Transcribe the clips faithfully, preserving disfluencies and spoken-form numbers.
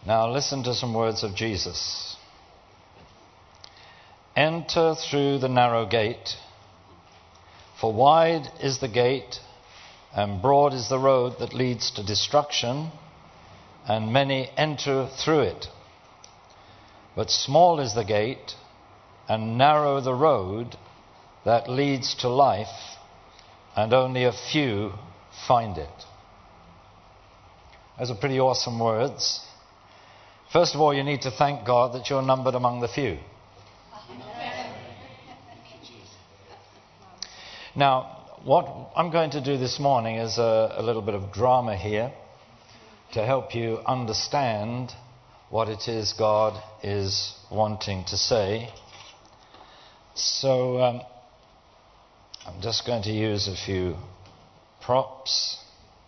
Now listen to some words of Jesus. Enter through the narrow gate, for wide is the gate and broad is the road that leads to destruction, and many enter through it. But small is the gate and narrow the road that leads to life, and only a few find it. Those are pretty awesome words. First of all, you need to thank God that you're numbered among the few. Now, what I'm going to do this morning is a, a little bit of drama here to help you understand what it is God is wanting to say. So um, I'm just going to use a few props.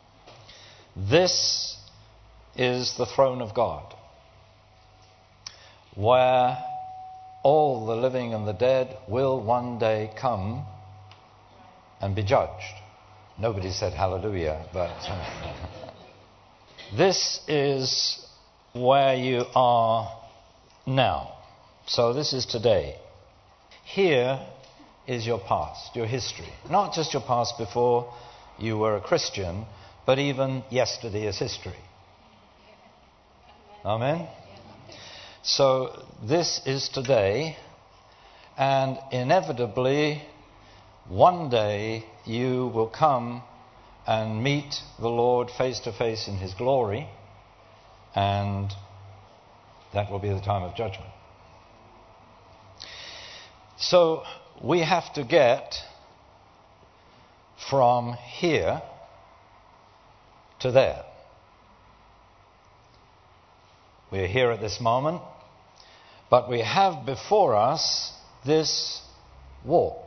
This is the throne of God, where all the living and the dead will one day come and be judged. Nobody said hallelujah, but this is where you are now. So this is today. Here is your past, your history. Not just your past before you were a Christian, but even yesterday is history. Amen? So this is today, and inevitably one day you will come and meet the Lord face to face in His glory, and that will be the time of judgment. So we have to get from here to there. We're here at this moment, but we have before us this walk.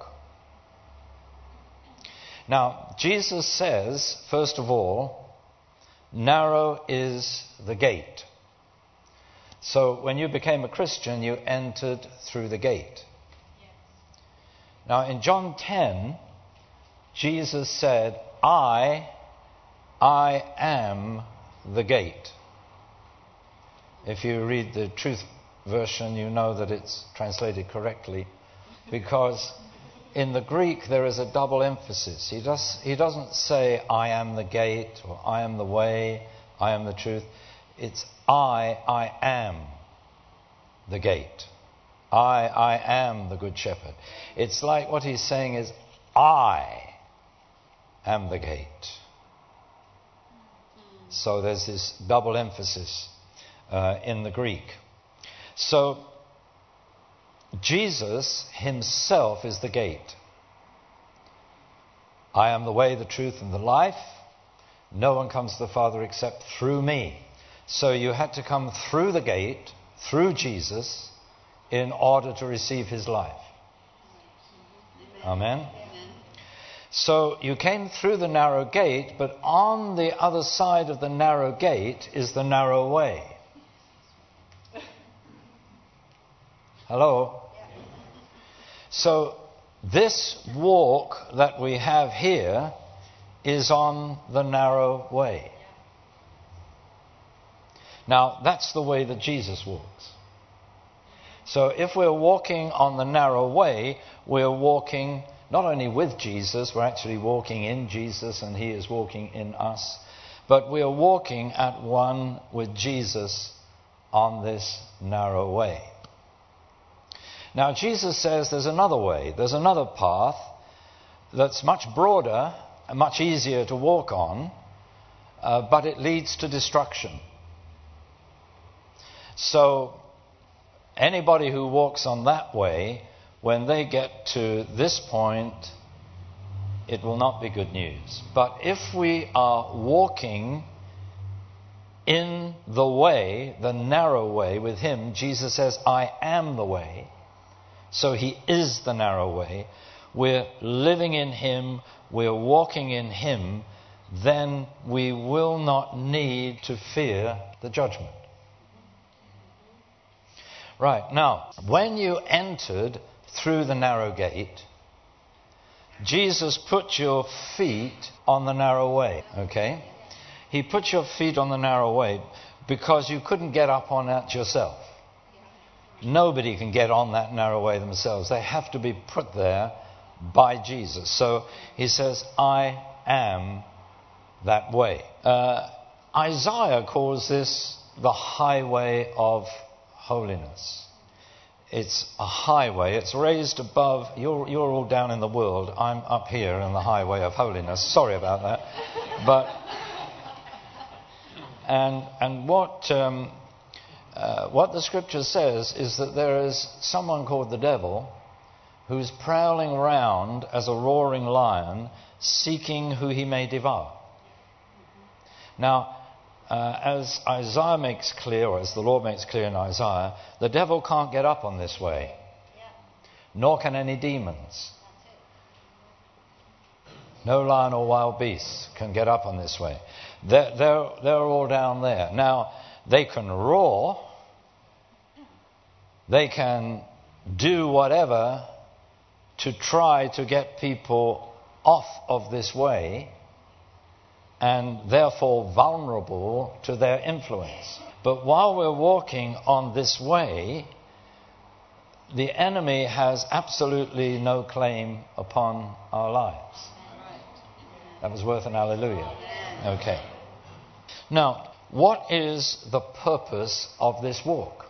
Now, Jesus says, first of all, narrow is the gate. So when you became a Christian, you entered through the gate. Yes. Now, in John ten, Jesus said, I, I am the gate. If you read the Truth version, you know that it's translated correctly, because in the Greek there is a double emphasis. He does, he doesn't say, I am the gate, or I am the way, I am the truth. It's I, I am the gate. I, I am the good shepherd. It's like what he's saying is, I am the gate. So there's this double emphasis uh, in the Greek. So Jesus himself is the gate. I am the way, the truth, and the life. No one comes to the Father except through me. So you had to come through the gate, through Jesus, in order to receive his life. Amen? Amen. So you came through the narrow gate, but on the other side of the narrow gate is the narrow way. Hello? So this walk that we have here is on the narrow way. Now, that's the way that Jesus walks. So if we're walking on the narrow way, we're walking not only with Jesus, we're actually walking in Jesus and he is walking in us, but we're walking at one with Jesus on this narrow way. Now, Jesus says there's another way, there's another path that's much broader and much easier to walk on, uh, but it leads to destruction. So, anybody who walks on that way, when they get to this point, it will not be good news. But if we are walking in the way, the narrow way with him, Jesus says, I am the way. So he is the narrow way. We're living in him, we're walking in him, then we will not need to fear the judgment. Right, now, when you entered through the narrow gate, Jesus put your feet on the narrow way, okay? He put your feet on the narrow way. because you couldn't get up on that yourself. Nobody can get on that narrow way themselves. They have to be put there by Jesus. So he says, I am that way. Uh, Isaiah calls this the highway of holiness. It's a highway. It's raised above. You're, you're all down in the world. I'm up here in the highway of holiness. Sorry about that. But and and what um, uh, what the scripture says is that there is someone called the devil who's prowling around as a roaring lion, seeking who he may devour. Now, uh, as Isaiah makes clear, or as the Lord makes clear in Isaiah, the devil can't get up on this way, yeah. Nor can any demons. No lion or wild beast can get up on this way. They're, they're, they're all down there. Now, they can roar, they can do whatever to try to get people off of this way, and therefore vulnerable to their influence. But while we're walking on this way, the enemy has absolutely no claim upon our lives. That was worth an hallelujah. Okay. Now, what is the purpose of this walk?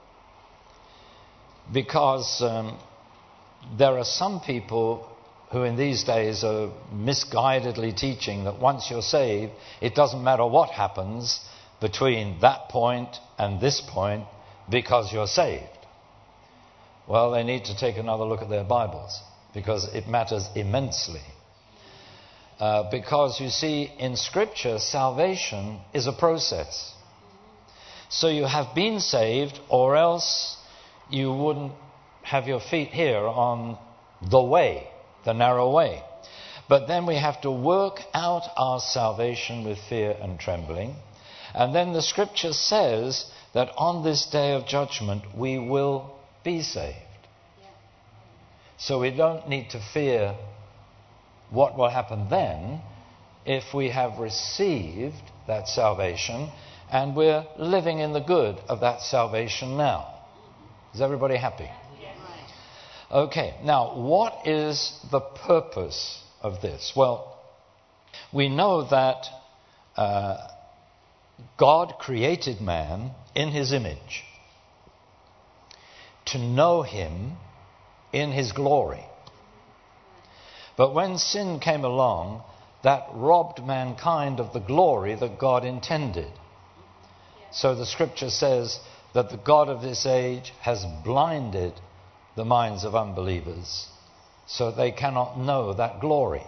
Because um, there are some people who in these days are misguidedly teaching that once you're saved, it doesn't matter what happens between that point and this point because you're saved. Well, they need to take another look at their Bibles, because it matters immensely. Uh, because you see, in Scripture, salvation is a process. So you have been saved, or else you wouldn't have your feet here on the way, the narrow way. But then we have to work out our salvation with fear and trembling. And then the Scripture says that on this day of judgment we will be saved. So we don't need to fear what will happen then if we have received that salvation and we're living in the good of that salvation now. Is everybody happy? Okay, now what is the purpose of this? Well, we know that uh, God created man in his image to know him in his glory. But when sin came along, that robbed mankind of the glory that God intended. So the Scripture says that the God of this age has blinded the minds of unbelievers, so they cannot know that glory.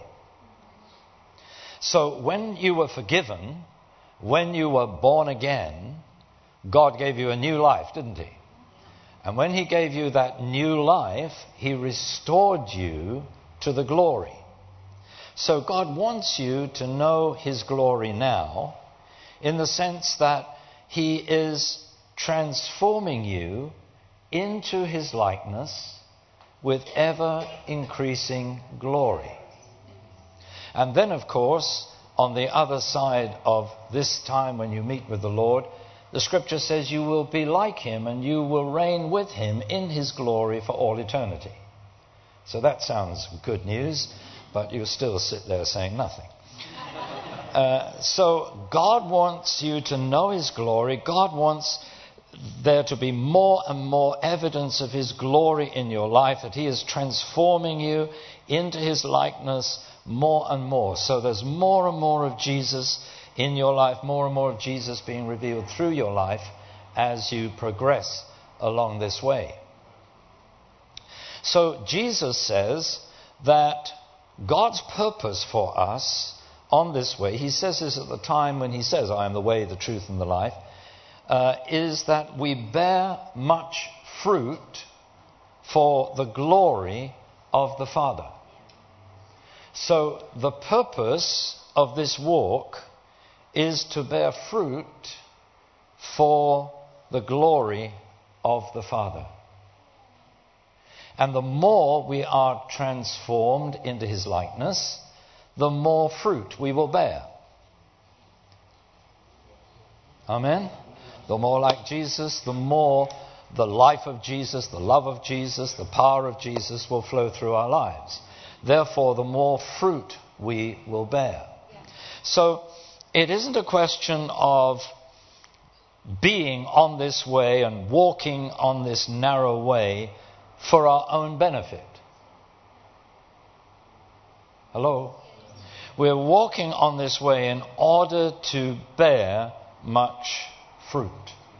So when you were forgiven, when you were born again, God gave you a new life, didn't he? And when he gave you that new life, he restored you to the glory. So God wants you to know his glory now, in the sense that he is transforming you into his likeness with ever increasing glory. And then, of course, on the other side of this time when you meet with the Lord, the Scripture says you will be like him and you will reign with him in his glory for all eternity. So that sounds good news, but you still sit there saying nothing. Uh, so God wants you to know his glory. God wants there to be more and more evidence of his glory in your life, that he is transforming you into his likeness more and more. So there's more and more of Jesus in your life, more and more of Jesus being revealed through your life as you progress along this way. So Jesus says that God's purpose for us on this way, he says this at the time when he says, I am the way, the truth, and the life, uh, is that we bear much fruit for the glory of the Father. So the purpose of this walk is to bear fruit for the glory of the Father. And the more we are transformed into his likeness, the more fruit we will bear. Amen? the more like Jesus, the more the life of Jesus, the love of Jesus, the power of Jesus will flow through our lives. Therefore, the more fruit we will bear. Yeah. So, it isn't a question of being on this way and walking on this narrow way for our own benefit. Hello? We're walking on this way in order to bear much fruit.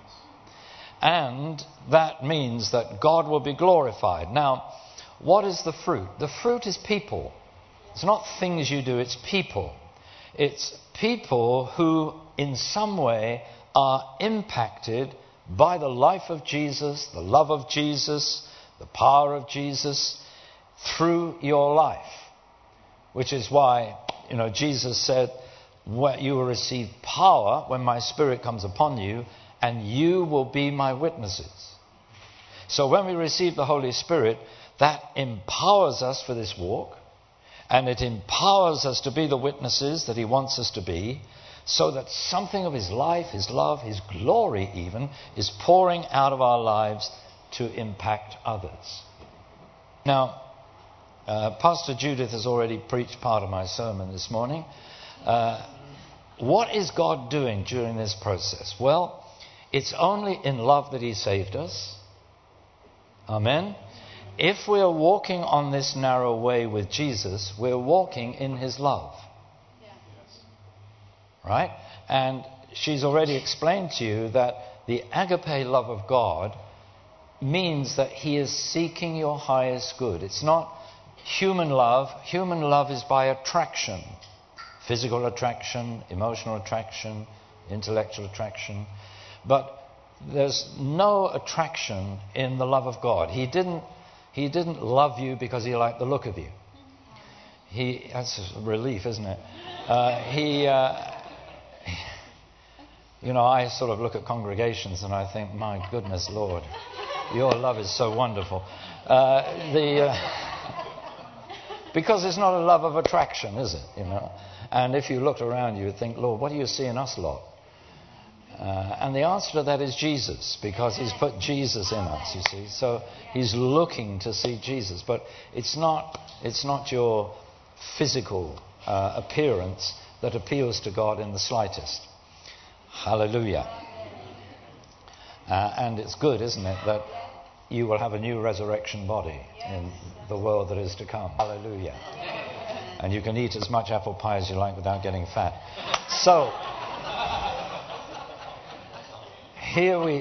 And that means that God will be glorified. Now, what is the fruit? The fruit is people. It's not things you do, it's people. It's people who in some way are impacted by the life of Jesus, the love of Jesus, the power of Jesus through your life. Which is why, you know, Jesus said, you will receive power when my Spirit comes upon you, and you will be my witnesses. So when we receive the Holy Spirit, that empowers us for this walk, and it empowers us to be the witnesses that He wants us to be, so that something of His life, His love, His glory even, is pouring out of our lives to impact others. Now, uh, Pastor Judith has already preached part of my sermon this morning. Uh, what is God doing during this process? Well, it's only in love that He saved us. Amen. If we are walking on this narrow way with Jesus, we're walking in His love. Yeah. Right? And she's already explained to you that the agape love of God means that He is seeking your highest good. It's not human love. Human love is by attraction. Physical attraction, emotional attraction, intellectual attraction. But there's no attraction in the love of God. He didn't He didn't love you because He liked the look of you. He that's a relief, isn't it? Uh, he, uh, you know, I sort of look at congregations and I think, my goodness, Lord, your love is so wonderful. Uh, the uh, because it's not a love of attraction, is it? You know, and if you looked around, you would think, Lord, what do you see in us lot? Uh, and the answer to that is Jesus, because He's put Jesus in us, you see. So He's looking to see Jesus. But it's not, it's not your physical uh, appearance that appeals to God in the slightest. Hallelujah. Uh, and it's good, isn't it, that you will have a new resurrection body in the world that is to come. Hallelujah. And you can eat as much apple pie as you like without getting fat. So... Here we,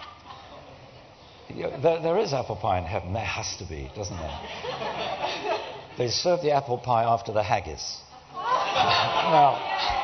there, there is apple pie in heaven. There has to be, doesn't there? They serve the apple pie after the haggis. Now,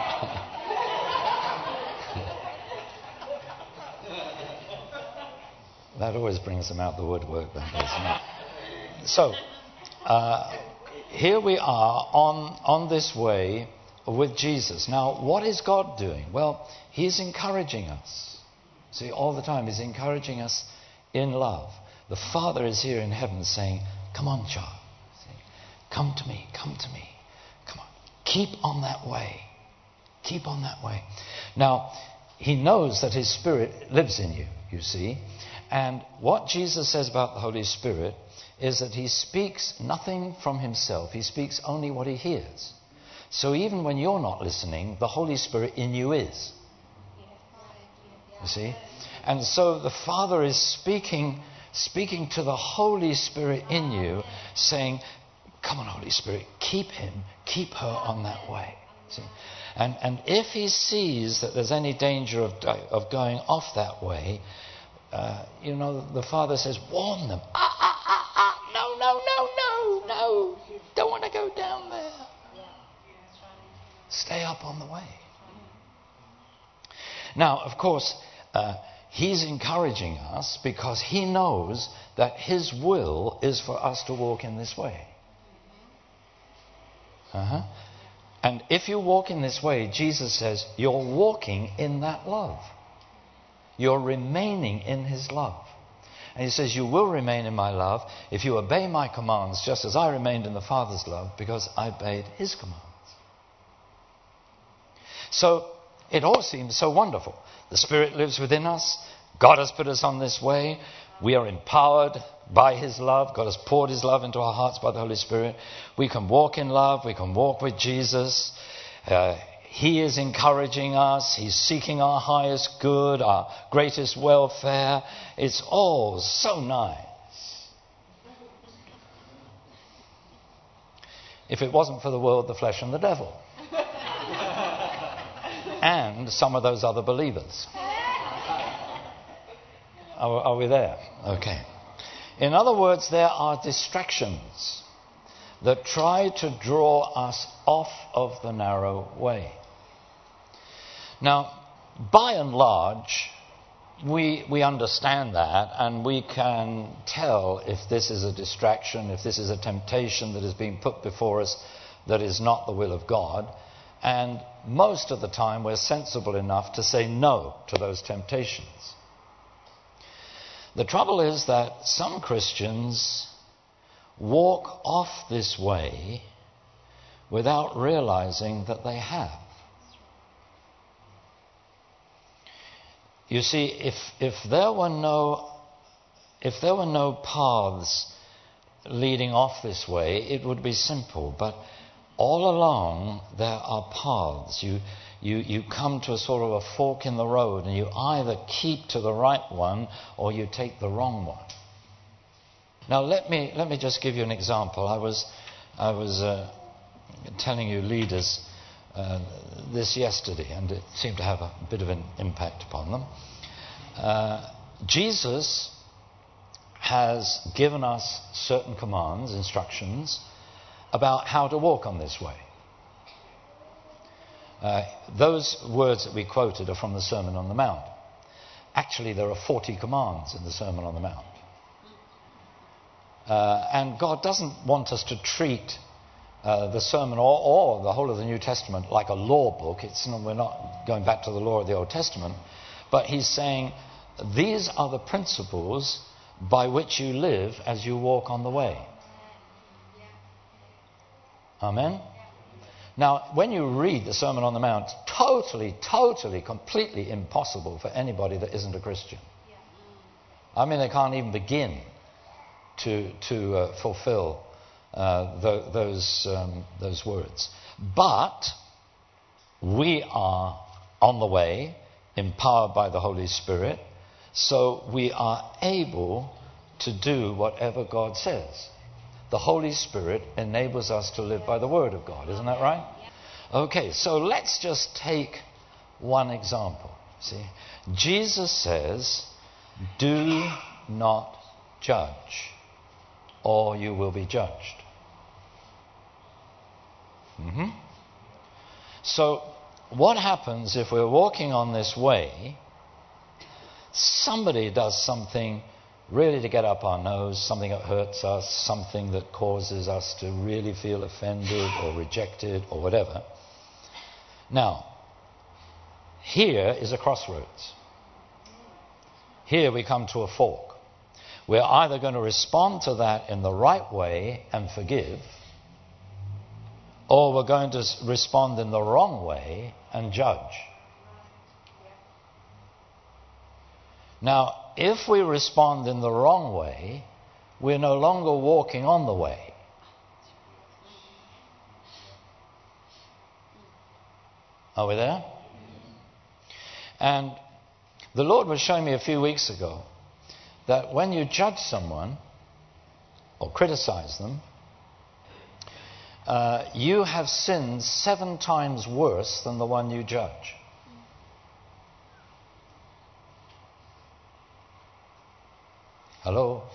that always brings them out the woodwork, that doesn't it? So, uh, here we are on, on this way with Jesus. Now, what is God doing? Well, He's encouraging us. See, all the time He's encouraging us in love. The Father is here in heaven saying, come on, child. See, come to me, come to me. Come on. Keep on that way. Keep on that way. Now, He knows that His Spirit lives in you, you see. And what Jesus says about the Holy Spirit is that He speaks nothing from Himself. He speaks only what He hears. So even when you're not listening, the Holy Spirit in you is. You see? And so the Father is speaking speaking to the Holy Spirit in you, saying, come on, Holy Spirit, keep him, keep her on that way. See? And and if He sees that there's any danger of of going off that way, uh, you know, the Father says, warn them. Ah, ah, ah, ah, no, no, no, no, no. Don't want to go down there. Stay up on the way. Now, of course, uh, He's encouraging us because He knows that His will is for us to walk in this way. Uh-huh. And if you walk in this way, Jesus says, you're walking in that love. You're remaining in His love. And He says, you will remain in my love if you obey my commands, just as I remained in the Father's love, because I obeyed His commands. So, It all seems so wonderful. The Spirit lives within us. God has put us on this way. We are empowered by His love. God has poured His love into our hearts by the Holy Spirit. We can walk in love. We can walk with Jesus. Uh, he is encouraging us. He's seeking our highest good, our greatest welfare. It's all so nice. If it wasn't for the world, the flesh, and the devil. And some of those other believers. Are, are we there? Okay. In other words, there are distractions that try to draw us off of the narrow way. Now, by and large, we we understand that, and we can tell if this is a distraction, if this is a temptation that is being put before us that is not the will of God. And most of the time, we're sensible enough to say no to those temptations. The trouble is that some Christians walk off this way without realizing that they have. You see, if if there were no if there were no paths leading off this way, it would be simple. But all along there are paths. You you you come to a sort of a fork in the road, and you either keep to the right one or you take the wrong one. Now let me let me just give you an example. I was I was uh, telling you leaders uh, this yesterday, and it seemed to have a bit of an impact upon them. Uh, Jesus has given us certain commands, instructions about how to walk on this way. Uh, those words that we quoted are from the Sermon on the Mount. Actually, there are forty commands in the Sermon on the Mount. Uh, and God doesn't want us to treat uh, the sermon or, or the whole of the New Testament like a law book. It's not, we're not going back to the law of the Old Testament. But He's saying, these are the principles by which you live as you walk on the way. Amen? Now, when you read the Sermon on the Mount, totally, totally, completely impossible for anybody that isn't a Christian. I mean, they can't even begin to to uh, fulfill uh, th- those um, those words. But we are on the way, empowered by the Holy Spirit, so we are able to do whatever God says. The Holy Spirit enables us to live by the Word of God. Isn't that right? Okay, so let's just take one example. See, Jesus says, do not judge, or you will be judged. Mm-hmm. So, what happens if we're walking on this way, somebody does something really to get up our nose, something that hurts us, something that causes us to really feel offended or rejected or whatever. Now, here is a crossroads. Here we come to a fork. We're either going to respond to that in the right way and forgive, or we're going to respond in the wrong way and judge. Now, if we respond in the wrong way, we're no longer walking on the way. Are we there? And the Lord was showing me a few weeks ago that when you judge someone or criticize them, uh, you have sinned seven times worse than the one you judge. Hello?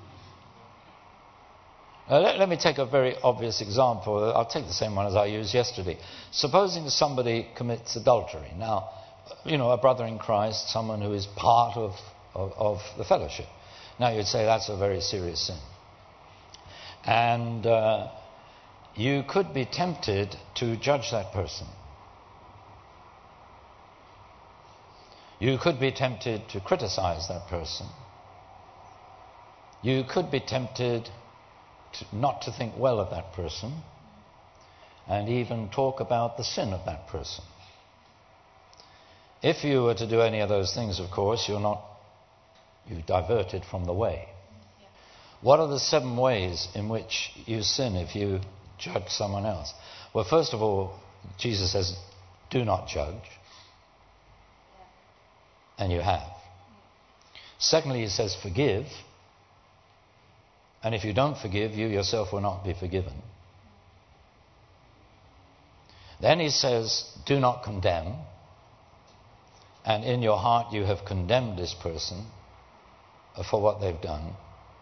Uh, let, let me take a very obvious example. I'll take the same one as I used yesterday. Supposing somebody commits adultery. Now, you know, a brother in Christ, someone who is part of, of, of the fellowship. Now, you'd say that's a very serious sin. And uh, you could be tempted to judge that person. You could be tempted to criticize that person. You could be tempted to not to think well of that person and even talk about the sin of that person. If you were to do any of those things, of course, you're not, you've diverted from the way. What are the seven ways in which you sin if you judge someone else? Well, first of all, Jesus says, do not judge. And you have. Secondly, he says, forgive. And if you don't forgive, you yourself will not be forgiven. Then he says, do not condemn. And in your heart you have condemned this person for what they've done.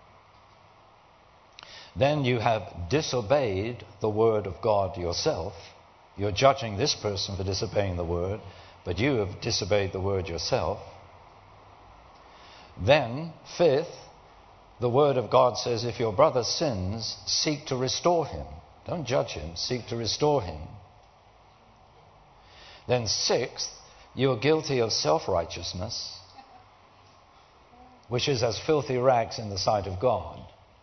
Then you have disobeyed the word of God yourself. You're judging this person for disobeying the word, but you have disobeyed the word yourself. Then, fifth, the word of God says, if your brother sins, seek to restore him. Don't judge him, seek to restore him. Then sixth, you are guilty of self-righteousness, which is as filthy rags in the sight of God.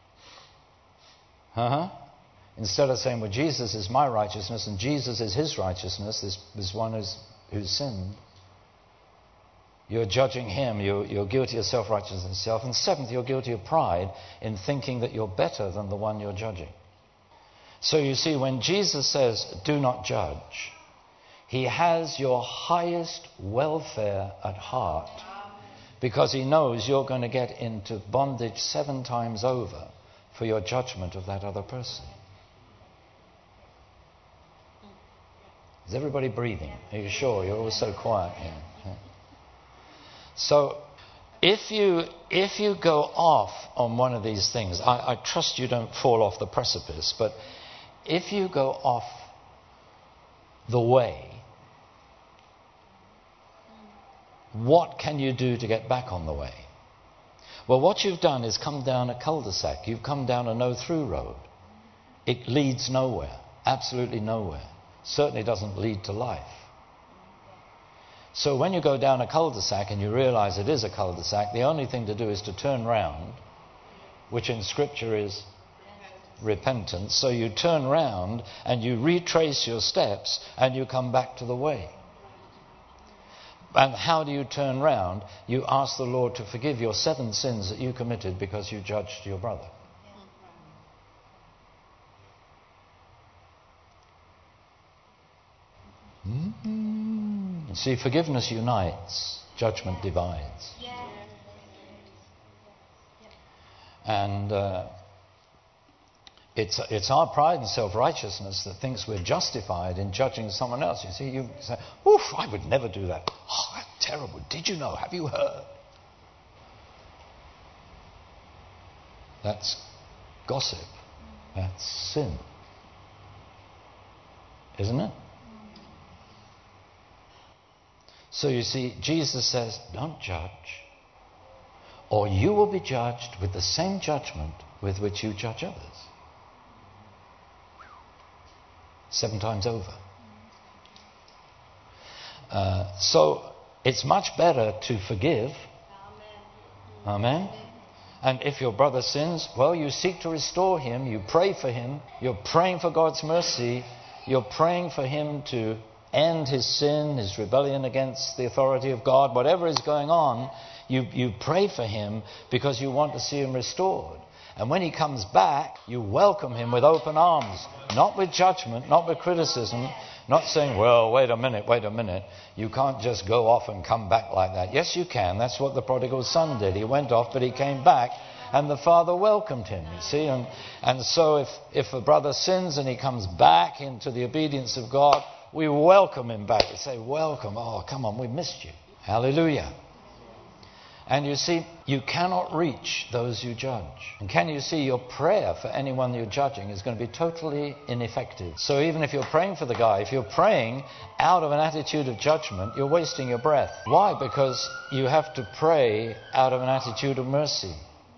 Uh-huh. Instead of saying, well, Jesus is my righteousness and Jesus is his righteousness, this, this one who's, who's sinned, you're judging him, you're, you're guilty of self-righteousness in self. And seventh, you're guilty of pride in thinking that you're better than the one you're judging. So you see, when Jesus says, do not judge, he has your highest welfare at heart, because he knows you're going to get into bondage seven times over for your judgment of that other person. Is everybody breathing? Are you sure? You're all so quiet here. Yeah. So if you if you go off on one of these things, I, I trust you don't fall off the precipice, but if you go off the way, what can you do to get back on the way? Well, what you've done is come down a cul-de-sac. You've come down a no-through road. It leads nowhere, absolutely nowhere. Certainly doesn't lead to life. So when you go down a cul-de-sac and you realize it is a cul-de-sac, the only thing to do is to turn round, which in Scripture is repentance. So you turn round and you retrace your steps and you come back to the way. And how do you turn round? You ask the Lord to forgive your seven sins that you committed because you judged your brother. Mm-hmm. See, forgiveness unites, judgment divides. And uh, it's it's our pride and self-righteousness that thinks we're justified in judging someone else. You see, you say, oof, I would never do that. Oh, that's terrible. Did you know? Have you heard? That's gossip. That's sin. Isn't it? So you see, Jesus says, don't judge, or you will be judged with the same judgment with which you judge others. Seven times over. Uh, so it's much better to forgive. Amen. Amen. And if your brother sins, well, you seek to restore him. You pray for him. You're praying for God's mercy. You're praying for him to end his sin, his rebellion against the authority of God. Whatever is going on, you, you pray for him because you want to see him restored. And when he comes back, you welcome him with open arms. Not with judgment, not with criticism, not saying, well, wait a minute, wait a minute. You can't just go off and come back like that. Yes, you can. That's what the prodigal son did. He went off, but he came back, and the father welcomed him, you see. And, and so if, if a brother sins and he comes back into the obedience of God, we welcome him back. We say, welcome. Oh, come on, we missed you. Hallelujah. And you see, you cannot reach those you judge. And can you see, your prayer for anyone you're judging is going to be totally ineffective. So even if you're praying for the guy, if you're praying out of an attitude of judgment, you're wasting your breath. Why? Because you have to pray out of an attitude of mercy.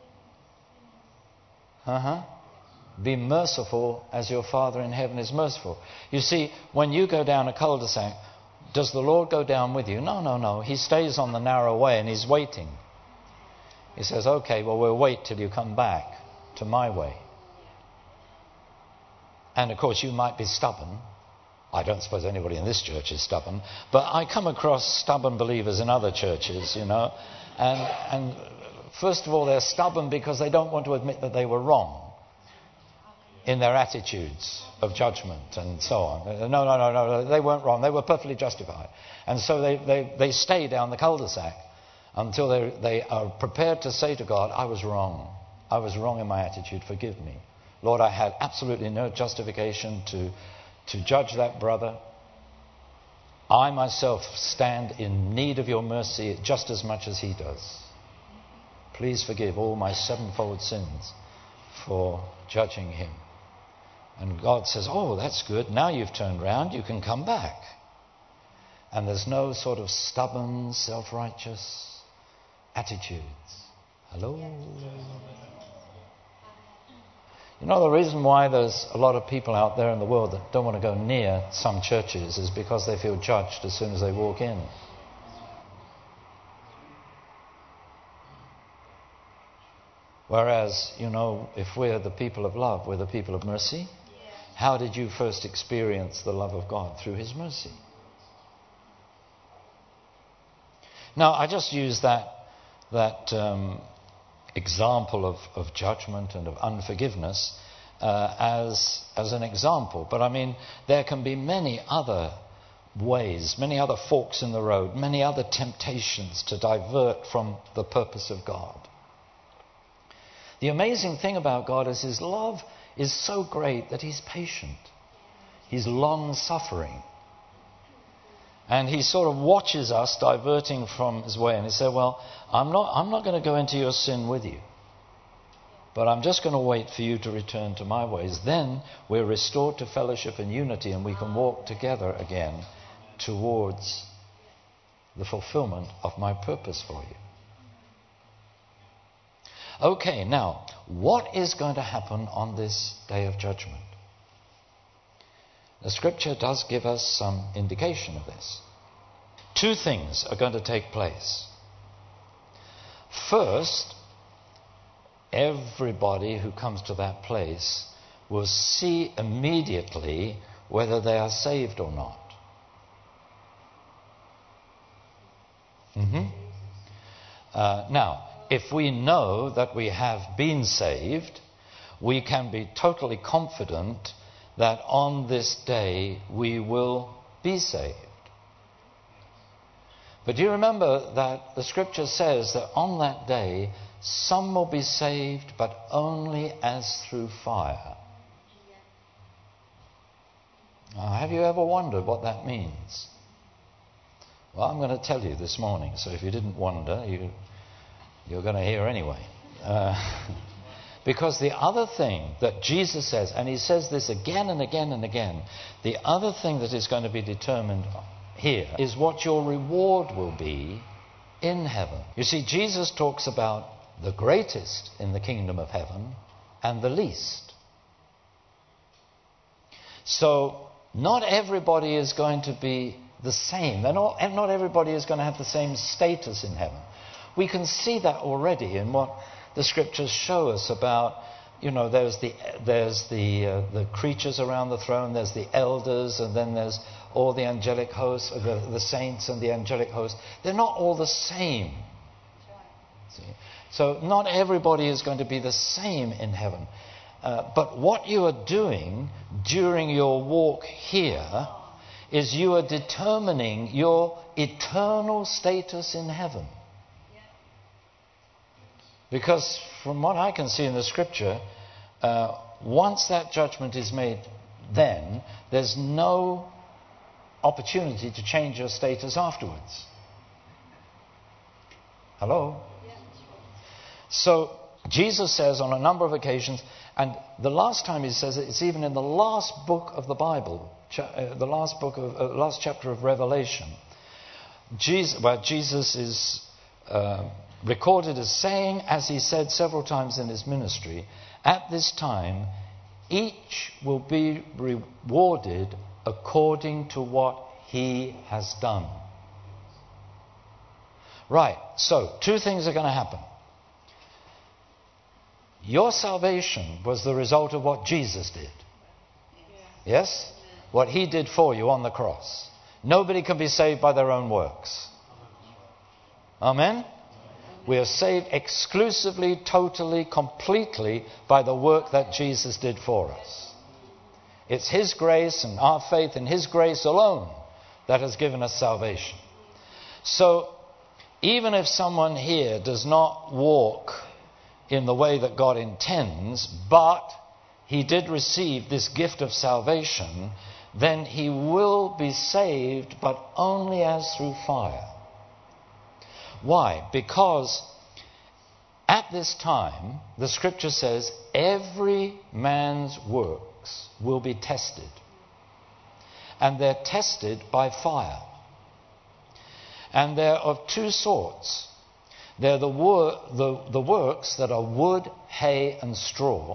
Uh-huh. Be merciful as your Father in heaven is merciful. You see, when you go down a cul-de-sac, does the Lord go down with you? No, no, no. He stays on the narrow way and he's waiting. He says, okay, well, we'll wait till you come back to my way. And of course, you might be stubborn I don't suppose anybody in this church is stubborn, but I come across stubborn believers in other churches, you know, and, and first of all, they're stubborn because they don't want to admit that they were wrong in their attitudes of judgment and so on. No, no, no, no, they weren't wrong. They were perfectly justified. And so they, they, they stay down the cul-de-sac until they, they are prepared to say to God, I was wrong. I was wrong in my attitude. Forgive me. Lord, I had absolutely no justification to, to judge that brother. I myself stand in need of your mercy just as much as he does. Please forgive all my sevenfold sins for judging him. And God says, oh, that's good. Now you've turned round, you can come back. And there's no sort of stubborn, self-righteous attitudes. Hello? You know, the reason why there's a lot of people out there in the world that don't want to go near some churches is because they feel judged as soon as they walk in. Whereas, you know, if we're the people of love, we're the people of mercy. How did you first experience the love of God? Through his mercy. Now, I just use that, that um, example of, of judgment and of unforgiveness uh, as, as an example. But I mean, there can be many other ways, many other forks in the road, many other temptations to divert from the purpose of God. The amazing thing about God is his love is so great that he's patient. He's long-suffering. And he sort of watches us diverting from his way. And he said, well, I'm not, I'm not going to go into your sin with you. But I'm just going to wait for you to return to my ways. Then we're restored to fellowship and unity, and we can walk together again towards the fulfillment of my purpose for you. Okay, now, what is going to happen on this day of judgment? The scripture does give us some indication of this. Two things are going to take place. First, everybody who comes to that place will see immediately whether they are saved or not. Mm-hmm. Uh, now, if we know that we have been saved, we can be totally confident that on this day we will be saved. But do you remember that the scripture says that on that day some will be saved, but only as through fire? Now, have you ever wondered what that means? Well, I'm going to tell you this morning, so if you didn't wonder, you, you're going to hear anyway. Uh, because the other thing that Jesus says, and he says this again and again and again, the other thing that is going to be determined here is what your reward will be in heaven. You see, Jesus talks about the greatest in the kingdom of heaven and the least. So, not everybody is going to be the same. They're not, not everybody is going to have the same status in heaven. We can see that already in what the scriptures show us about, you know, there's the there's the uh, the creatures around the throne, there's the elders, and then there's all the angelic hosts, the, the saints and the angelic hosts. They're not all the same. See? So not everybody is going to be the same in heaven. Uh, but what you are doing during your walk here is you are determining your eternal status in heaven. Because from what I can see in the scripture, uh, once that judgment is made, then there's no opportunity to change your status afterwards. Hello? So Jesus says on a number of occasions, and the last time he says it, it's even in the last book of the Bible, cha- uh, the last book of uh, last chapter of Revelation, Jesus, where Jesus is uh, recorded as saying, as he said several times in his ministry, at this time each will be rewarded according to what he has done. Right, so two things are going to happen. Your salvation was the result of what Jesus did. Yes? what he did for you on the cross. Nobody can be saved by their own works. Amen? We are saved exclusively, totally, completely by the work that Jesus did for us. It's his grace and our faith in his grace alone that has given us salvation. So, even if someone here does not walk in the way that God intends, but he did receive this gift of salvation, then he will be saved, but only as through fire. Why? Because at this time, the scripture says, every man's works will be tested. And they're tested by fire. And they're of two sorts. They're the, wor- the, the works that are wood, hay, and straw.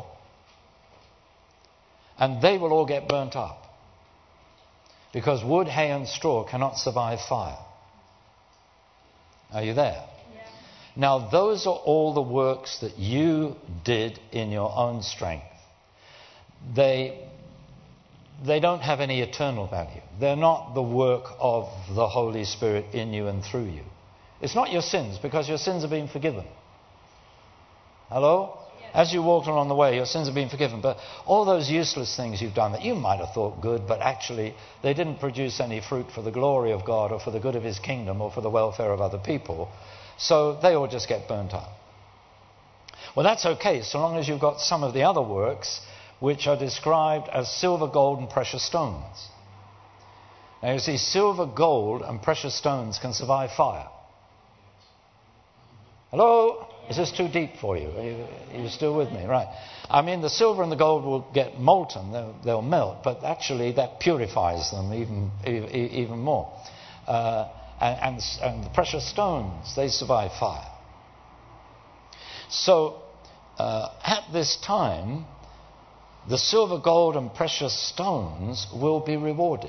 And they will all get burnt up. Because wood, hay, and straw cannot survive fire. Are you there? Yeah. Now, those are all the works that you did in your own strength. They, they don't have any eternal value. They're not the work of the Holy Spirit in you and through you. It's not your sins, because your sins have been forgiven. Hello? As you walked along the way, your sins have been forgiven. But all those useless things you've done that you might have thought good, but actually they didn't produce any fruit for the glory of God or for the good of his kingdom or for the welfare of other people. So they all just get burnt up. Well, that's okay, so long as you've got some of the other works which are described as silver, gold, and precious stones. Now you see, silver, gold, and precious stones can survive fire. Hello? Is this too deep for you? Are you, are you still with me? Right. I mean, the silver and the gold will get molten. They'll, they'll melt. But actually, that purifies them even, even more. Uh, and, and, and the precious stones, they survive fire. So, uh, at this time, the silver, gold, and precious stones will be rewarded.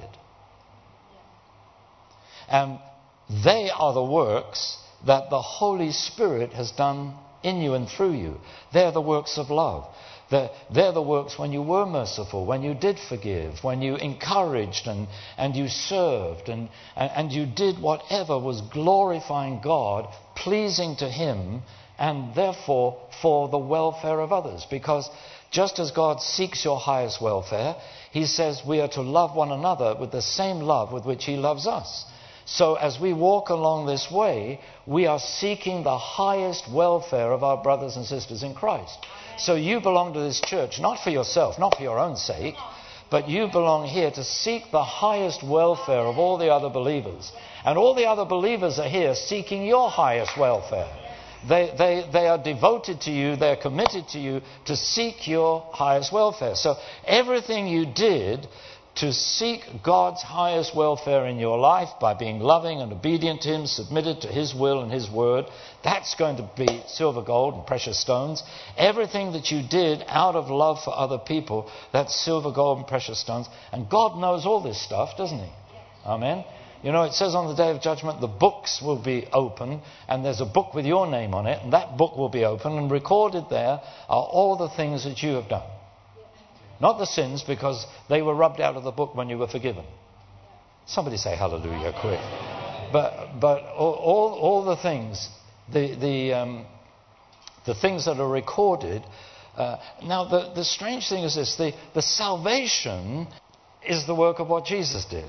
And they are the works that the Holy Spirit has done in you and through you. They're the works of love. They're, they're the works when you were merciful, when you did forgive, when you encouraged and, and you served and, and, and you did whatever was glorifying God, pleasing to him, and therefore for the welfare of others. Because just as God seeks your highest welfare, he says we are to love one another with the same love with which he loves us. So as we walk along this way, we are seeking the highest welfare of our brothers and sisters in Christ. So you belong to this church, not for yourself, not for your own sake, but you belong here to seek the highest welfare of all the other believers. And all the other believers are here seeking your highest welfare. They, they, they are devoted to you, they're committed to you to seek your highest welfare. So everything you did to seek God's highest welfare in your life by being loving and obedient to him, submitted to his will and his word, that's going to be silver, gold, and precious stones. Everything that you did out of love for other people, that's silver, gold, and precious stones. And God knows all this stuff, doesn't he? Amen. You know, it says on the day of judgment, the books will be open, and there's a book with your name on it, and that book will be open, and recorded there are all the things that you have done. Not the sins, because they were rubbed out of the book when you were forgiven. Somebody say hallelujah quick. But but all all, all the things, the the um, the things that are recorded. Uh, now the, the strange thing is this: the the salvation is the work of what Jesus did.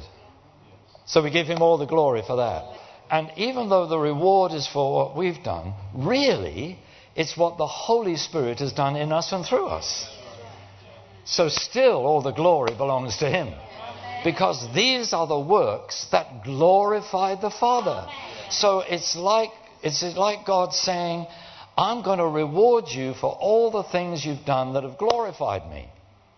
So we give him all the glory for that. And even though the reward is for what we've done, really it's what the Holy Spirit has done in us and through us. So still all the glory belongs to him. Because these are the works that glorify the Father. So it's like it's like God saying, I'm going to reward you for all the things you've done that have glorified me.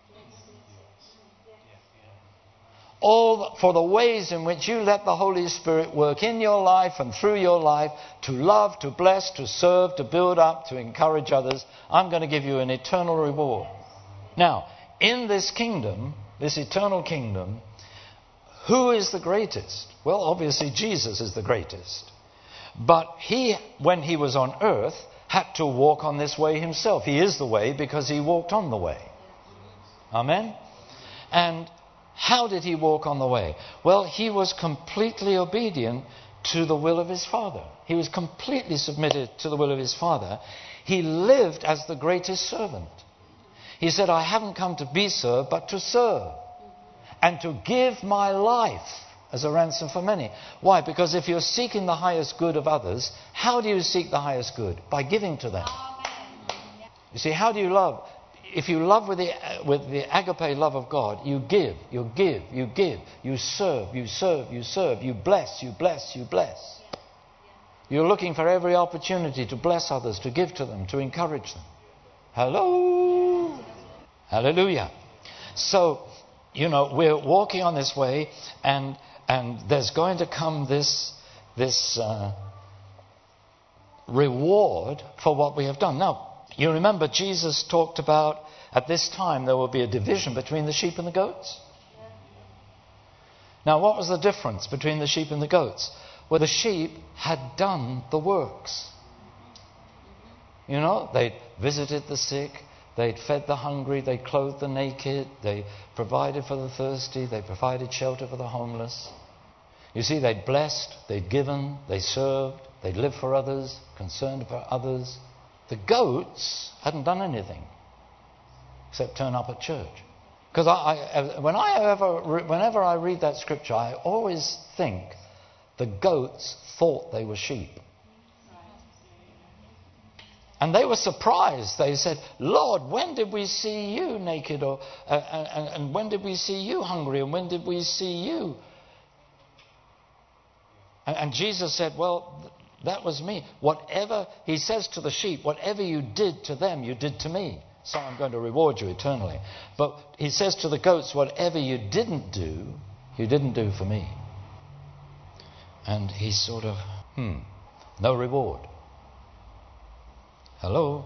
All for the ways in which you let the Holy Spirit work in your life and through your life to love, to bless, to serve, to build up, to encourage others. I'm going to give you an eternal reward. Now, in this kingdom, this eternal kingdom, who is the greatest? Well, obviously Jesus is the greatest. But he, when he was on earth, had to walk on this way himself. He is the way because he walked on the way. Amen? And How did he walk on the way? Well, he was completely obedient to the will of his Father. He was completely submitted to the will of his Father. He lived as the greatest servant. He said, I haven't come to be served, but to serve. And to give my life as a ransom for many. Why? Because if you're seeking the highest good of others, how do you seek the highest good? By giving to them. You see, how do you love? If you love with the, with the agape love of God, you give, you give, you give, you serve, you serve, you serve, you bless, you bless, you bless. You're looking for every opportunity to bless others, to give to them, to encourage them. Hello? Hallelujah. So, you know, we're walking on this way, and and there's going to come this, this uh, reward for what we have done. Now, you remember Jesus talked about at this time there will be a division between the sheep and the goats. Now, what was the difference between the sheep and the goats? Well, the sheep had done the works. You know, they'd visited the sick, they'd fed the hungry, they clothed the naked, they provided for the thirsty, they provided shelter for the homeless. You see, they'd blessed, they'd given, they served, they'd lived for others, concerned for others. The goats hadn't done anything except turn up at church. Because I, I, when I ever, whenever I read that scripture, I always think the goats thought they were sheep. And they were surprised. They said, Lord, when did we see you naked? Or, uh, and, and when did we see you hungry? And when did we see you? And, and Jesus said, well, that was me. Whatever, he says to the sheep, whatever you did to them, you did to me. So I'm going to reward you eternally. But he says to the goats, whatever you didn't do, you didn't do for me. And he's sort of, hmm, no reward. Hello?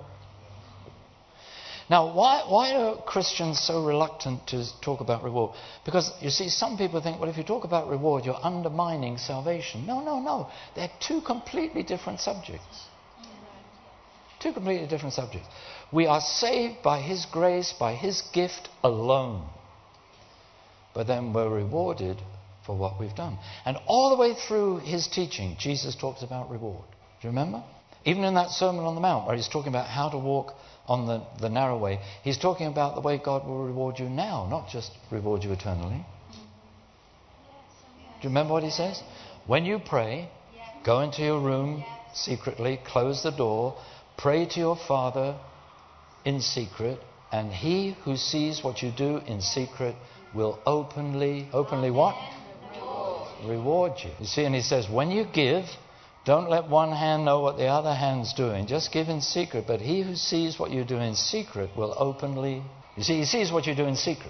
Now, why, why are Christians so reluctant to talk about reward? Because, you see, some people think, well, if you talk about reward, you're undermining salvation. No, no, no. They're two completely different subjects. Two completely different subjects. We are saved by His grace, by His gift alone. But then we're rewarded for what we've done. And all the way through His teaching, Jesus talks about reward. Do you remember? Even in that Sermon on the Mount, where He's talking about how to walk on the, the narrow way, He's talking about the way God will reward you now, not just reward you eternally. Do you remember what He says? When you pray, go into your room secretly, close the door, pray to your Father in secret, and He who sees what you do in secret will openly, openly what? Reward you. You see, and He says, when you give, don't let one hand know what the other hand's doing. Just give in secret. But he who sees what you do in secret will openly... You see, He sees what you do in secret.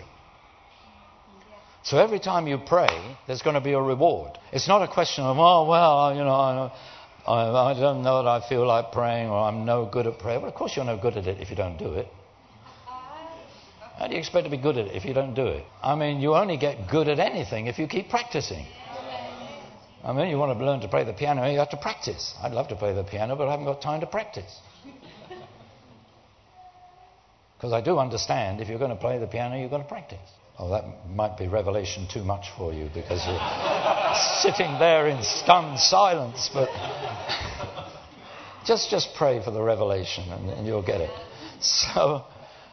So every time you pray, there's going to be a reward. It's not a question of, oh, well, you know, I, I, I don't know that I feel like praying, or I'm no good at prayer. Well, of course you're no good at it if you don't do it. How do you expect to be good at it if you don't do it? I mean, you only get good at anything if you keep practicing. I mean, you want to learn to play the piano, you have to practice. I'd love to play the piano, but I haven't got time to practice. Because I do understand if you're going to play the piano, you've got to practice. Oh, that might be revelation too much for you, because you're sitting there in stunned silence. But just just pray for the revelation, and, and you'll get it. So,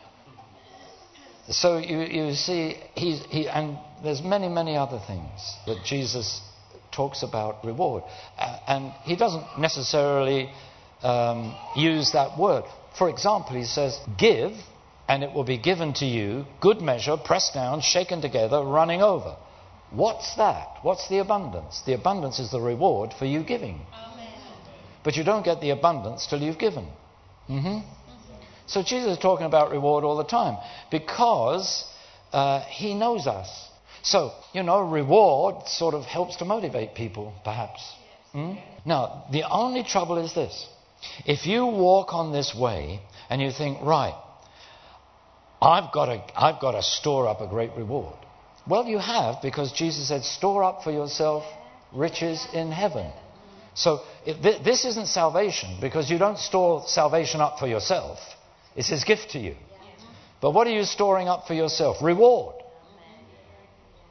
so you you see, he's, he and there's many many other things that Jesus talks about reward, uh, and he doesn't necessarily um, use that word. For example, he says, give and it will be given to you, good measure, pressed down, shaken together, running over. What's that? What's the abundance? The abundance is the reward for you giving. Amen. But you don't get the abundance till you've given. Mm-hmm. So Jesus is talking about reward all the time, because uh, he knows us. So, you know, reward sort of helps to motivate people, perhaps. Mm? Now, the only trouble is this. If you walk on this way and you think, right, I've got to, I've got to store up a great reward. Well, you have, because Jesus said, store up for yourself riches in heaven. So if th- this isn't salvation, because you don't store salvation up for yourself. It's His gift to you. But what are you storing up for yourself? Reward.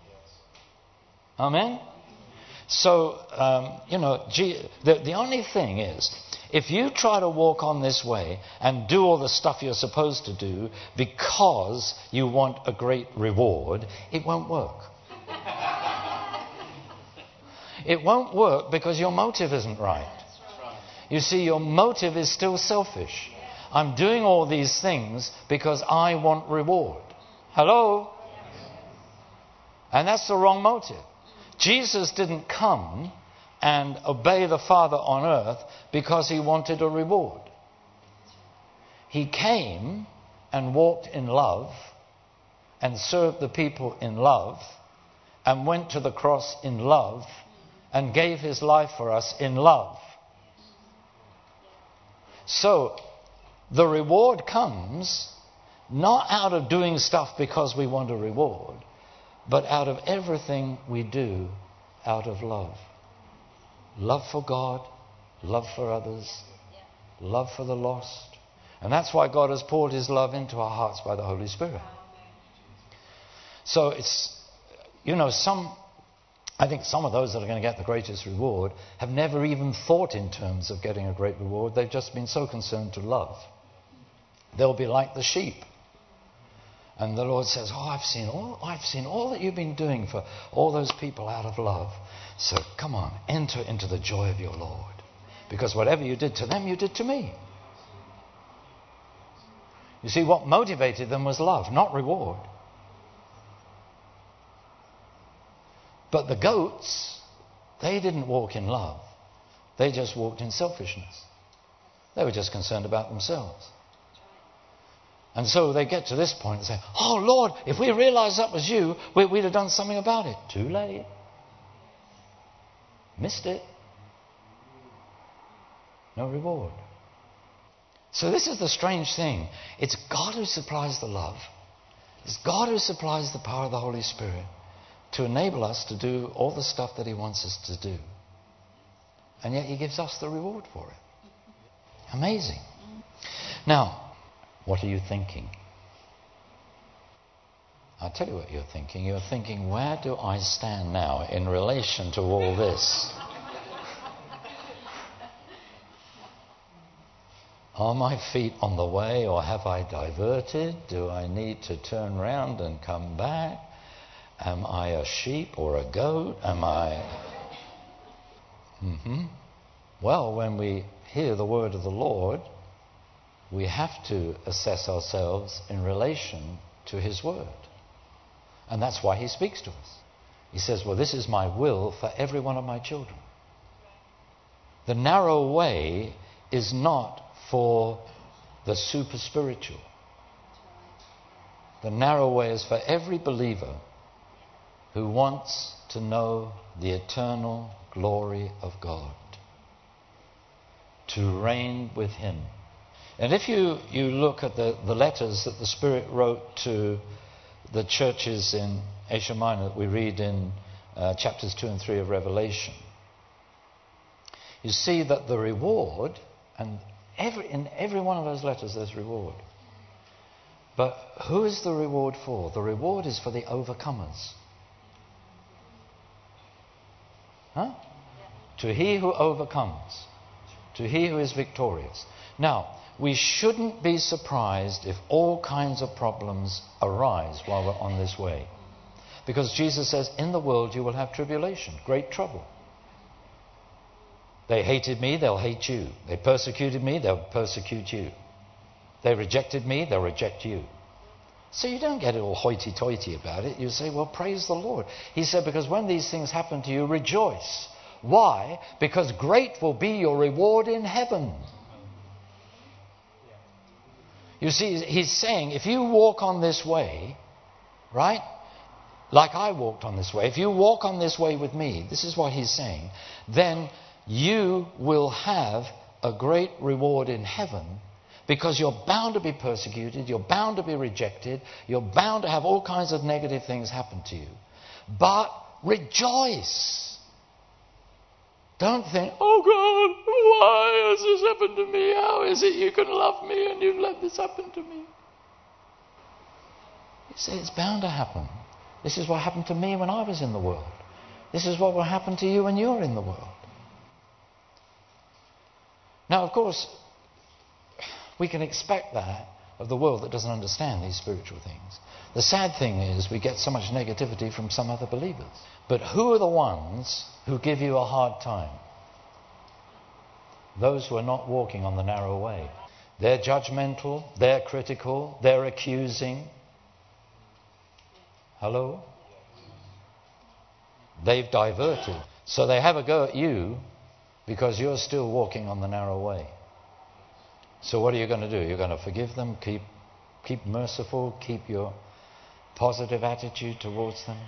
Amen? So, um, you know, G- the, the only thing is, if you try to walk on this way and do all the stuff you're supposed to do because you want a great reward, it won't work. It won't work because your motive isn't right. You see, your motive is still selfish. I'm doing all these things because I want reward. Hello? And that's the wrong motive. Jesus didn't come and obey the Father on earth because he wanted a reward. He came and walked in love and served the people in love and went to the cross in love and gave his life for us in love. So, the reward comes not out of doing stuff because we want a reward, but out of everything we do out of love. Love for God, love for others, love for the lost. And that's why God has poured his love into our hearts by the Holy Spirit. So it's, you know, some, I think some of those that are going to get the greatest reward have never even thought in terms of getting a great reward. They've just been so concerned to love. They'll be like the sheep. And the Lord says, oh, I've seen all, I've seen all that you've been doing for all those people out of love. So come on, enter into the joy of your Lord. Because whatever you did to them, you did to me. You see, what motivated them was love, not reward. But the goats, they didn't walk in love. They just walked in selfishness. They were just concerned about themselves. And so they get to this point and say, oh, Lord, if we realized that was you, we, we'd have done something about it. Too late. Missed it. No reward. So this is the strange thing. It's God who supplies the love. It's God who supplies the power of the Holy Spirit to enable us to do all the stuff that he wants us to do. And yet he gives us the reward for it. Amazing. Now, what are you thinking? I'll tell you what you're thinking. You're thinking, where do I stand now in relation to all this? Are my feet on the way, or have I diverted? Do I need to turn round and come back? Am I a sheep or a goat? Am I... Mm-hmm. Well, when we hear the word of the Lord, we have to assess ourselves in relation to his word. And that's why he speaks to us. He says, well, this is my will for every one of my children. The narrow way is not for the super spiritual. The narrow way is for every believer who wants to know the eternal glory of God, to reign with him. And if you, you look at the, the letters that the Spirit wrote to the churches in Asia Minor that we read in uh, chapters two and three of Revelation, you see that the reward, and every, in every one of those letters there's reward. But who is the reward for? The reward is for the overcomers. Huh? To he who overcomes. To he who is victorious. Now, we shouldn't be surprised if all kinds of problems arise while we're on this way. Because Jesus says, in the world you will have tribulation, great trouble. They hated me, they'll hate you. They persecuted me, they'll persecute you. They rejected me, they'll reject you. So you don't get it all hoity-toity about it. You say, well, praise the Lord. He said, because when these things happen to you, rejoice. Why? Because great will be your reward in heaven. You see, he's saying, if you walk on this way, right, like I walked on this way, if you walk on this way with me, this is what he's saying, then you will have a great reward in heaven, because you're bound to be persecuted, you're bound to be rejected, you're bound to have all kinds of negative things happen to you. But rejoice. Don't think, oh God, why has this happened to me? How is it you can love me and you've let this happen to me? You say it's bound to happen. This is what happened to me when I was in the world. This is what will happen to you when you're in the world. Now, of course, we can expect that of the world that doesn't understand these spiritual things. The sad thing is we get so much negativity from some other believers. But who are the ones who give you a hard time? Those who are not walking on the narrow way. They're judgmental, they're critical, they're accusing. Hello? They've diverted. So they have a go at you because you're still walking on the narrow way. So what are you going to do? You're going to forgive them, keep, keep merciful, keep your positive attitude towards them.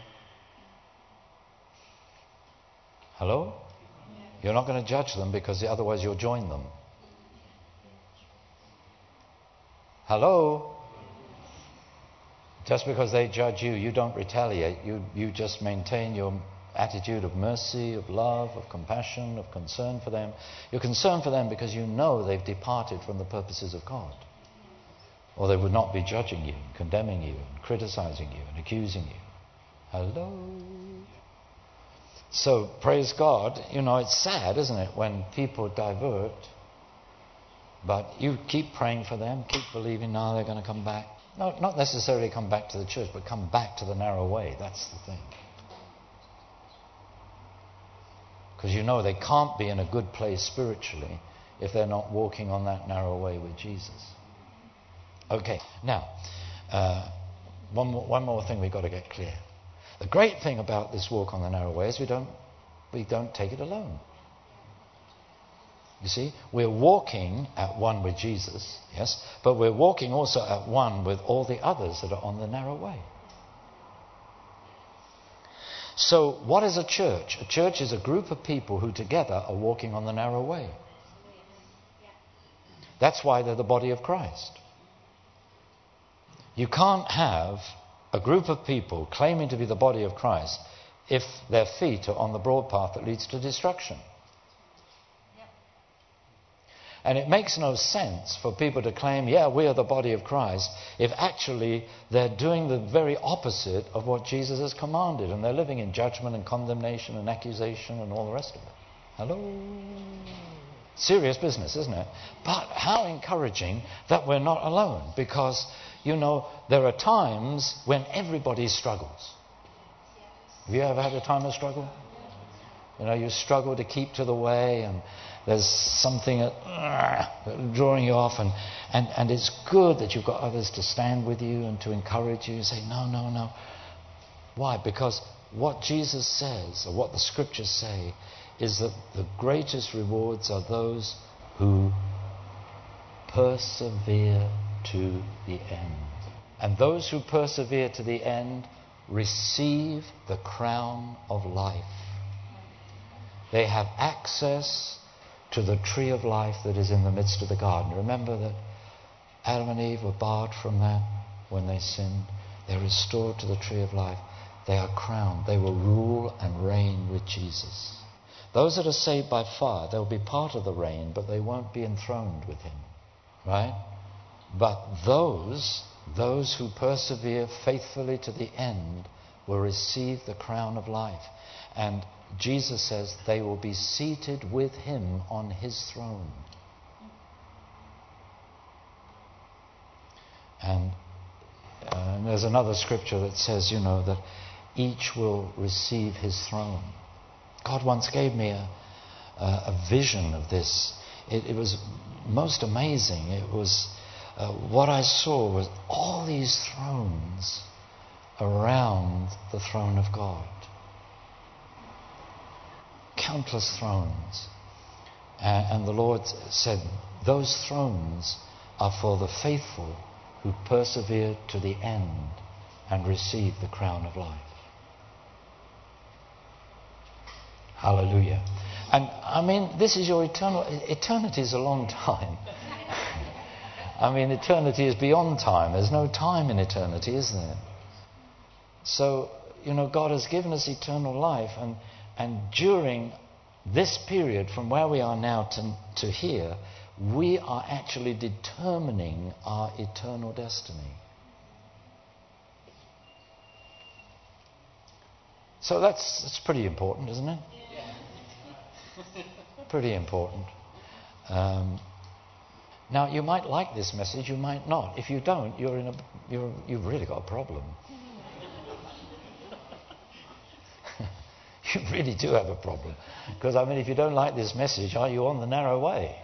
Hello? You're not going to judge them because otherwise you'll join them. Hello? Just because they judge you, you don't retaliate. You, you just maintain your attitude of mercy, of love, of compassion, of concern for them. You're concerned for them because you know they've departed from the purposes of God. Or they would not be judging you, condemning you, and criticizing you, and accusing you. Hello? So, praise God. You know, it's sad, isn't it, when people divert. But you keep praying for them, keep believing now they're going to come back. No, not necessarily come back to the church, but come back to the narrow way. That's the thing. Because you know they can't be in a good place spiritually if they're not walking on that narrow way with Jesus. Okay, now, uh, one more, one more thing we've got to get clear. The great thing about this walk on the narrow way is we don't, we don't take it alone. You see, we're walking at one with Jesus, yes, but we're walking also at one with all the others that are on the narrow way. So, what is a church? A church is a group of people who together are walking on the narrow way. That's why they're the body of Christ. You can't have a group of people claiming to be the body of Christ if their feet are on the broad path that leads to destruction. And it makes no sense for people to claim, yeah, we are the body of Christ, if actually they're doing the very opposite of what Jesus has commanded. And they're living in judgment and condemnation and accusation and all the rest of it. Hello? Serious business, isn't it? But how encouraging that we're not alone. Because, you know, there are times when everybody struggles. Have you ever had a time of struggle? You know, you struggle to keep to the way, and there's something that, uh, drawing you off, and, and, and it's good that you've got others to stand with you and to encourage you and say, no, no, no. Why? Because what Jesus says, or what the scriptures say, is that the greatest rewards are those who persevere to the end. And those who persevere to the end receive the crown of life. They have access to the tree of life that is in the midst of the garden. Remember that Adam and Eve were barred from that when they sinned. They're restored to the tree of life. They are crowned. They will rule and reign with Jesus. Those that are saved by fire, they'll be part of the reign, but they won't be enthroned with him. Right? But those, those who persevere faithfully to the end will receive the crown of life. And Jesus says they will be seated with him on his throne. And, uh, and there's another scripture that says, you know, that each will receive his throne. God once gave me a, a, a vision of this. It, it was most amazing. It was, uh, what I saw was all these thrones around the throne of God. Countless thrones. And, and the Lord said, those thrones are for the faithful who persevere to the end and receive the crown of life. Hallelujah. And I mean, this is your eternal... Eternity is a long time. I mean, eternity is beyond time. There's no time in eternity, is there? So, you know, God has given us eternal life, and And during this period, from where we are now to, to here, we are actually determining our eternal destiny. So that's, that's pretty important, isn't it? Pretty important. Um, now, you might like this message, you might not. If you don't, you're in a, you're, you've really got a problem. You really do have a problem. Because, I mean, if you don't like this message, are you on the narrow way?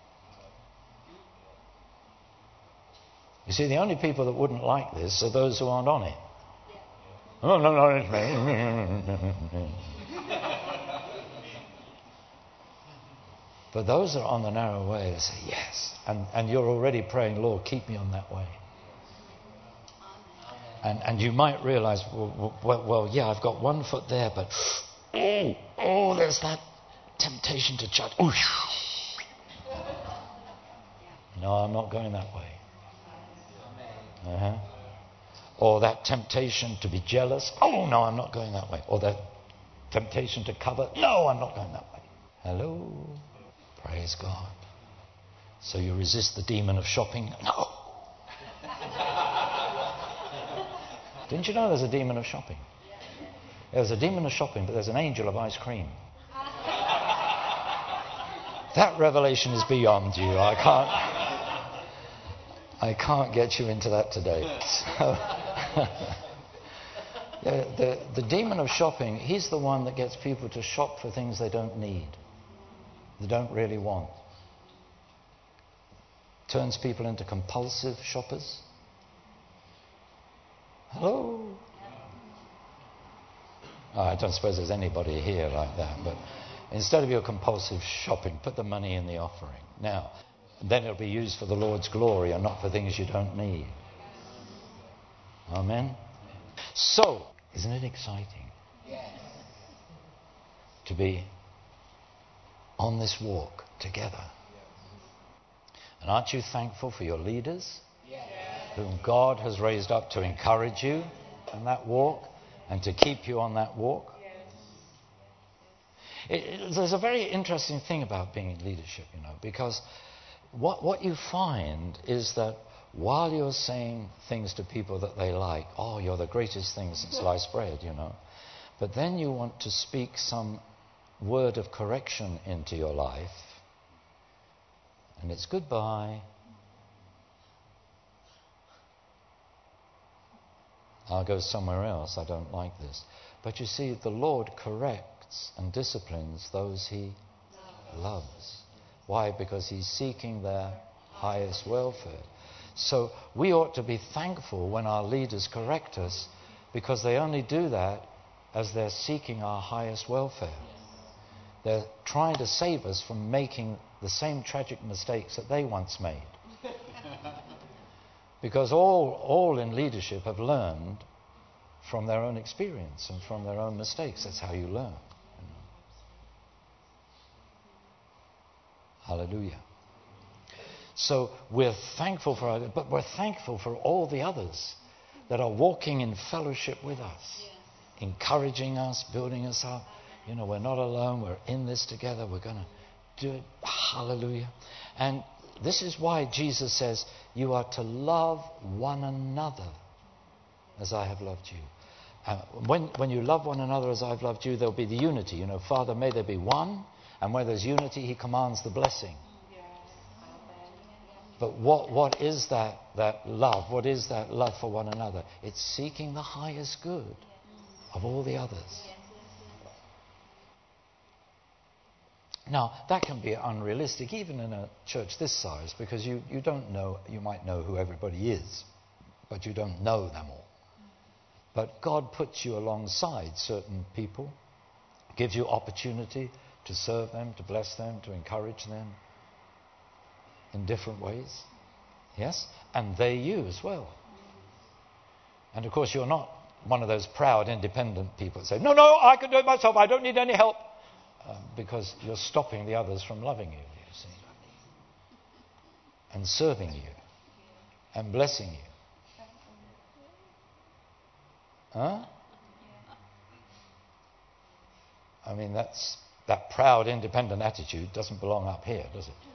You see, the only people that wouldn't like this are those who aren't on it. Oh, no, no, it's me. But those that are on the narrow way, they say, yes. And, and you're already praying, Lord, keep me on that way. And, and you might realize, well, well, well, yeah, I've got one foot there, but oh, oh, there's that temptation to judge. Ooh. No, I'm not going that way. Uh-huh. Or that temptation to be jealous. Oh, no, I'm not going that way. Or that temptation to cover. No, I'm not going that way. Hello. Praise God. So you resist the demon of shopping? No. Didn't you know there's a demon of shopping? There's a demon of shopping, but there's an angel of ice cream. That revelation is beyond you. I can't I can't get you into that today. So, the, the, the demon of shopping, he's the one that gets people to shop for things they don't need, they don't really want. Turns people into compulsive shoppers. Hello? Oh, I don't suppose there's anybody here like that, but instead of your compulsive shopping, put the money in the offering. Now, then it'll be used for the Lord's glory and not for things you don't need. Amen? So, isn't it exciting? Yes. To be on this walk together? And aren't you thankful for your leaders? Yes. Whom God has raised up to encourage you in that walk and to keep you on that walk? It, it, there's a very interesting thing about being in leadership, you know, because what, what you find is that while you're saying things to people that they like, oh, you're the greatest thing since sliced bread, you know, but then you want to speak some word of correction into your life, and it's goodbye. I'll go somewhere else. I don't like this. But you see, the Lord corrects and disciplines those he loves. Why? Because he's seeking their highest welfare. So we ought to be thankful when our leaders correct us, because they only do that as they're seeking our highest welfare. They're trying to save us from making the same tragic mistakes that they once made. Because all, all in leadership have learned from their own experience and from their own mistakes. That's how you learn. You know. Hallelujah. So we're thankful for our, but we're thankful for all the others that are walking in fellowship with us, encouraging us, building us up. You know, we're not alone. We're in this together. We're going to do it. Hallelujah. And this is why Jesus says, you are to love one another as I have loved you. Uh, when, when you love one another as I've loved you, there'll be the unity. You know, Father, may there be one. And where there's unity, he commands the blessing. But what, what is that, that love? What is that love for one another? It's seeking the highest good of all the others. Now, that can be unrealistic, even in a church this size, because you, you don't know, you might know who everybody is, but you don't know them all. But God puts you alongside certain people, gives you opportunity to serve them, to bless them, to encourage them in different ways. Yes? And they you as well. And of course, you're not one of those proud, independent people that say, no, no, I can do it myself, I don't need any help. Um, because you're stopping the others from loving you, you see, and serving you, and blessing you. Huh? I mean, that's that proud, independent attitude doesn't belong up here, does it?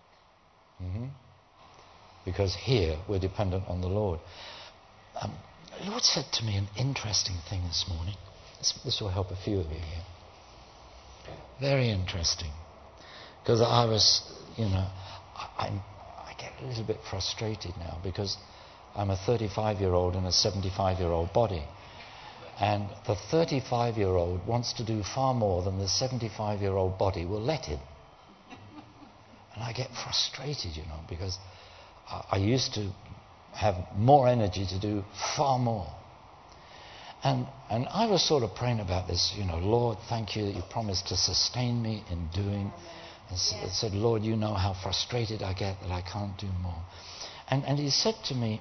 Mm-hmm. Because here we're dependent on the Lord. Um, The Lord said to me an interesting thing this morning. This, this will help a few of you here. Very interesting. Because I was, you know, I, I'm, I get a little bit frustrated now because I'm a thirty-five-year-old in a seventy-five-year-old body. And the thirty-five-year-old wants to do far more than the seventy-five-year-old body will let him. And I get frustrated, you know, because I, I used to have more energy to do far more. And and I was sort of praying about this, you know, Lord, thank you that you promised to sustain me in doing. And so, I said, Lord, you know how frustrated I get that I can't do more. And and he said to me,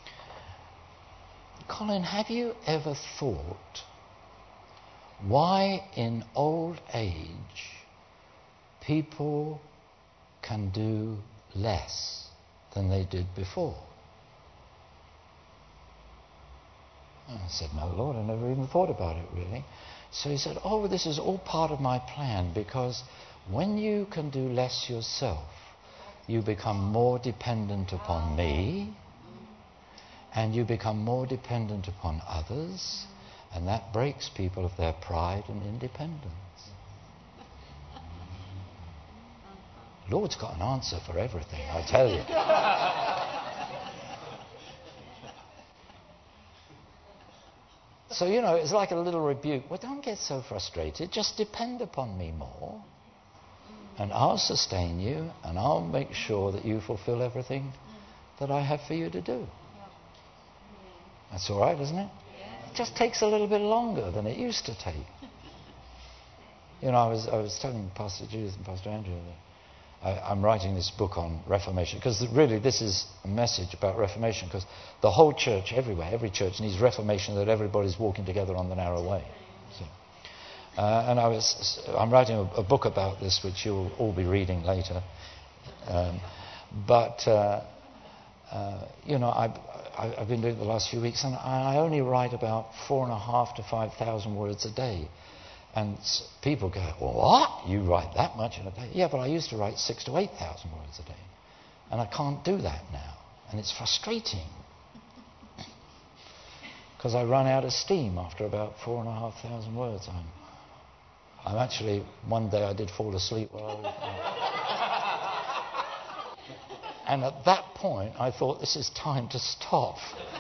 Colin, have you ever thought why in old age people can do less than they did before? And I said, no, Lord, I never even thought about it, really. So he said, oh, this is all part of my plan, because when you can do less yourself, you become more dependent upon me, and you become more dependent upon others, and that breaks people of their pride and independence. The Lord's got an answer for everything, I tell you. So, you know, it's like a little rebuke. Well, don't get so frustrated. Just depend upon me more, and I'll sustain you, and I'll make sure that you fulfill everything that I have for you to do. That's all right, isn't it? It just takes a little bit longer than it used to take. You know, I was I was telling Pastor Judith and Pastor Andrew that I, I'm writing this book on Reformation, because really this is a message about Reformation, because the whole church, everywhere, every church needs Reformation, that everybody's walking together on the narrow way. So, uh, and I was I'm writing a, a book about this, which you'll all be reading later. Um, but uh, uh, you know, I. I've been doing it the last few weeks, and I only write about four and a half to five thousand words a day. And people go, well, what? You write that much in a day? Yeah, but I used to write six to eight thousand words a day, and I can't do that now, and it's frustrating because I run out of steam after about four and a half thousand words. I'm, I'm actually one day I did fall asleep while I was. And at that point, I thought, this is time to stop.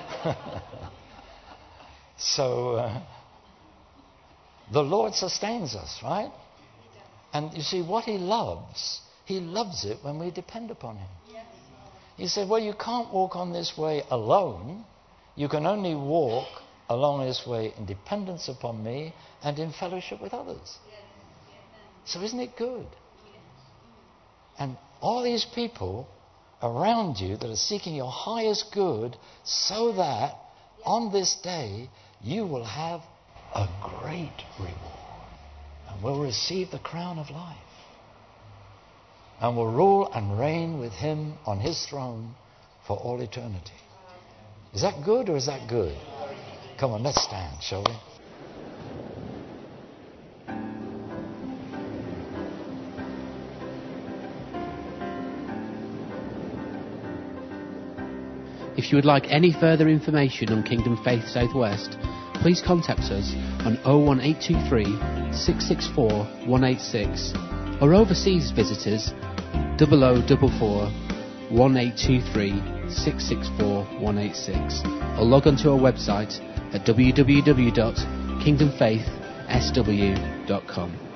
so, uh, the Lord sustains us, right? And you see, what he loves, he loves it when we depend upon him. He said, well, you can't walk on this way alone. You can only walk along this way in dependence upon me and in fellowship with others. So isn't it good? And all these people around you that are seeking your highest good, so that on this day you will have a great reward and will receive the crown of life and will rule and reign with him on his throne for all eternity. Is that good or is that good? Come on, let's stand, shall we? If you would like any further information on Kingdom Faith Southwest, please contact us on oh one eight two three, six six four, one eight six, or overseas visitors double oh double four, one eight two three, six six four, one eight six, or log on to our website at w w w dot kingdom faith s w dot com.